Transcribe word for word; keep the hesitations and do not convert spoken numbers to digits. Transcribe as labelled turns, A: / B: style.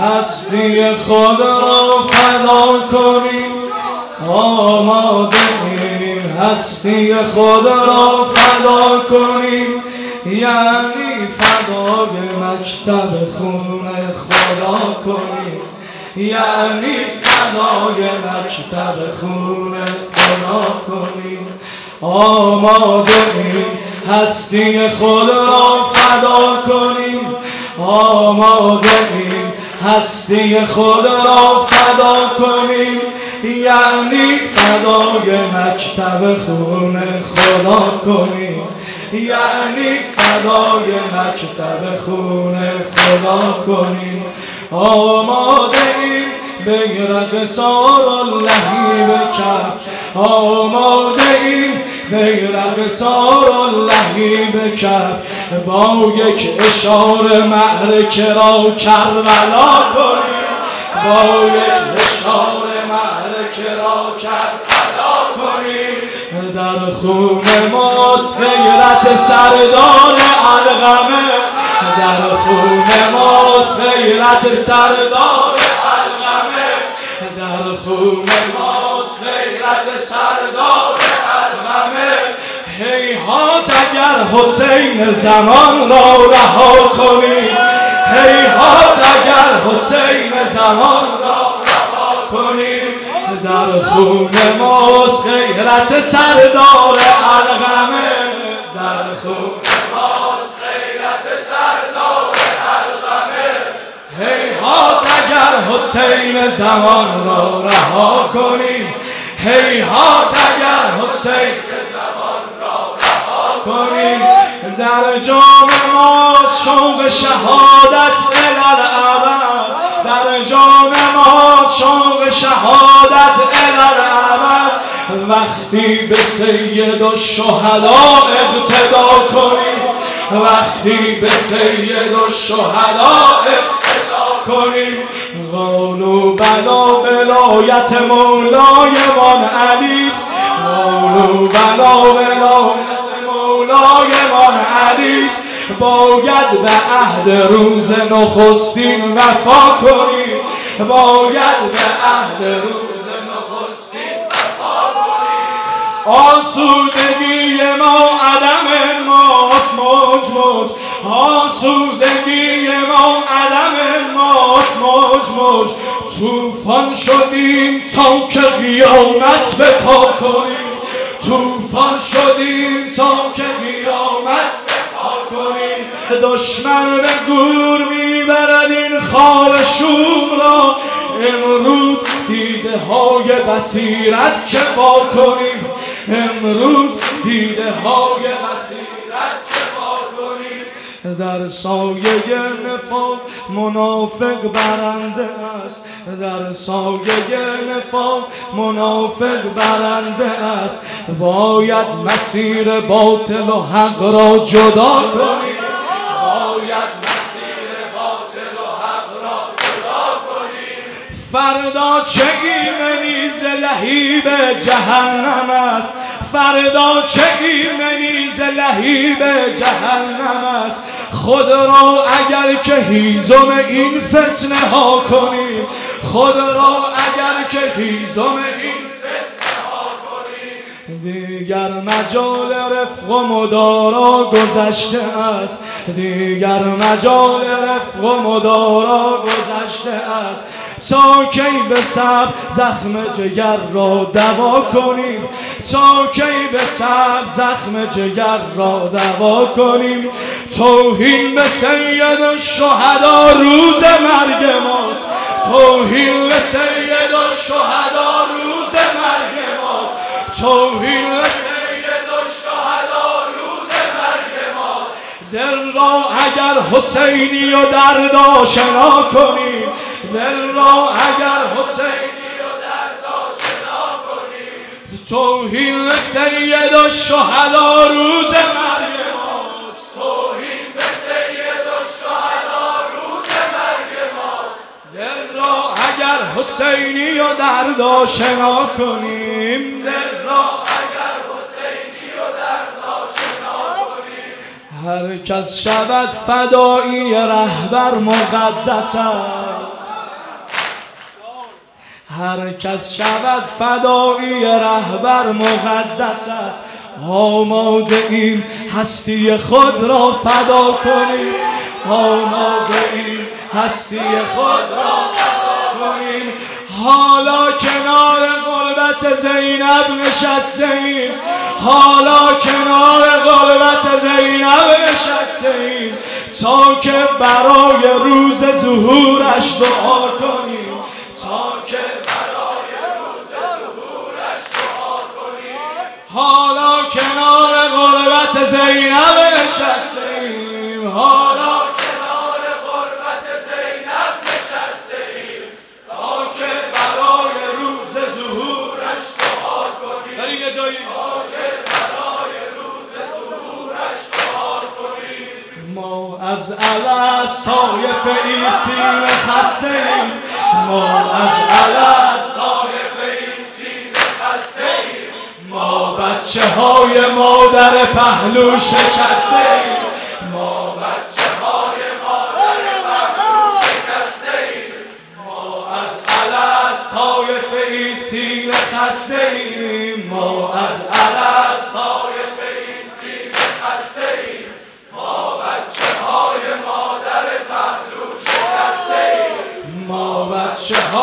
A: هستی خود را فدا کنیم آماده ایم هستی خود را فدا کنیم یعنی فدای مکتب خون خدا کنیم یعنی فدای مکتب خون خدا کنیم آماده ایم هستی خود را فدا کنیم آماده ایم هستی خود را فدا کنیم یعنی فدای مکتب خون خدا کنیم یعنی فدای مکتب خون خدا کنیم آماده ایم بیرق سار اللهی به کف آماده ایم بیرق سار اللهی به کف با یک اشاره معرکه را کربلا کنیم با یک اشاره معرکه را کربلا کنیم در خون ماست غیرت سردار علقمه در خون ماست غیرت سردار علقمه در خون ماست غیرت سردار علقمه هیهات اگر حسین زمان را رها کنیم هیهات اگر حسین زمان را رها کنیم در خون ماست غیرت سردار علقمه در خون ماست غیرت سردار علقمه هیهات اگر حسین زمان را رها کنیم هیهات اگر حسین زمان را رها کنیم در جام ماست شوق شهادت الالعبد در جام ماست شوق شهادت الالعبد وقتی به سید الشهدا اقتدا کنیم وقتی به سید الشهدا اقتدا کنیم قالوا بلا ولایت مولایمان علیست قالوا بلا ولایت مولایمان علیست باید به عهد روز نخستین وفا کنیم باید به عهد روز نخستین وفا کنیم آسودگی ما عدم ماست موج موج آسودگی ما عدم ماست موج موج طوفان شدیم تا که قیامت بپا کنیم طوفان شدیم تا که قیامت بپا کنیم دشمن به گور میبرد این خار شوم را امروز دیده های بصیرت که با کنیم امروز دیده های بصیرت که با کنیم در سایه نفاق منافق برنده است در سایه نفاق منافق برنده است باید مسیر باطل و حق را جدا کنیم باید مسیر باطل و حق را جدا کنیم فردا چه ایمنی ز لهیب جهنم است فردا چه ایمنی ز لهیب جهنم است خود را اگر که هیزم این فتنه ها کنیم خود را اگر که هیزم این فتنه ها کنیم دیگر مجال رفق و مدارا گذشته است دیگر مجال رفق و مدارا گذشته است تا کی به صبر زخم جگر را دوا کنیم تا کی به صبر زخم جگر را دوا کنیم توهین به سید الشهدا روز مرگ ماست توهین به سید الشهدا روز مرگ ماست توهین به سید الشهدا روز مرگ ماست دل را اگر حسینی و درد آشنا کنیم دل را اگر حسینی و درد آشنا کنیم توهین به سید الشهدا روز مرگ ماست توهین به سید الشهدا روز مرگ ماست دل را اگر حسینی و درد آشنا کنیم دل را اگر حسینی و درد آشنا کنیم هر کس شود فدایی رهبر مقدس است هر کس شود فدایی رهبر مقدس است. آماده ایم هستی خود را فدا کنیم، آماده ایم هستی خود را فدا کنیم. حالا کنار غربت زینب نشسته ایم، حالا کنار غربت زینب نشسته ایم تا که برای روز ظهورش دعا کنیم، تا که برای روز ظهورش دعا کنیم. حالا کنار غربت زینب نشسته ایم، حالا کنار غربت زینب نشسته ایم تا که برای روز ظهورش دعا کنیم. داریم یه جایی تا که برای روز ظهورش دعا کنیم. ما از الست طایفه ای سینه خسته ایم، ما از الست طایفه ای سینه خسته ایم. ما بچه های مادر پهلو شکسته ایم، ما بچه های مادر پهلو شکسته ایم. ما از الست طایفه ای سینه خسته ایم، ما از الست طایفه ای سینه خسته ایم. ما بچه های مادر پهلو شکسته ایم، ما بچه های